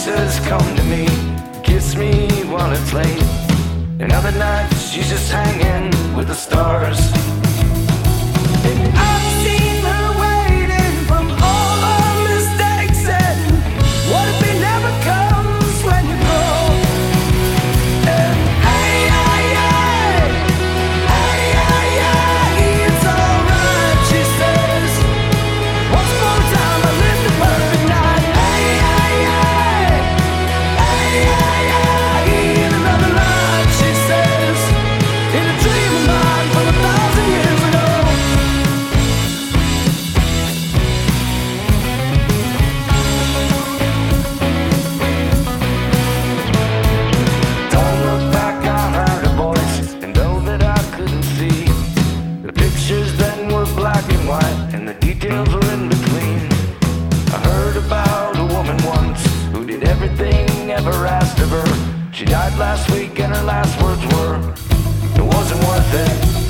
says come to me, kiss me while it's late. And other nights she's just hanging with the stars. And I've seen her waiting from all our mistakes. And what if it never comes when you grow? And hey, hey, hey, hey, hey, hey, it's alright, she says. Once upon a time I lived a perfect night. Hey, hey, hey, hey, hey, hey, in another life, she says. In a dream of mine from 1,000 years ago. Don't look back, I heard a voice, and though that I couldn't see, the pictures then were black and white, and the details were in between. I heard about a woman once who did everything ever asked of her. She died last week, and her last words were, it wasn't worth it.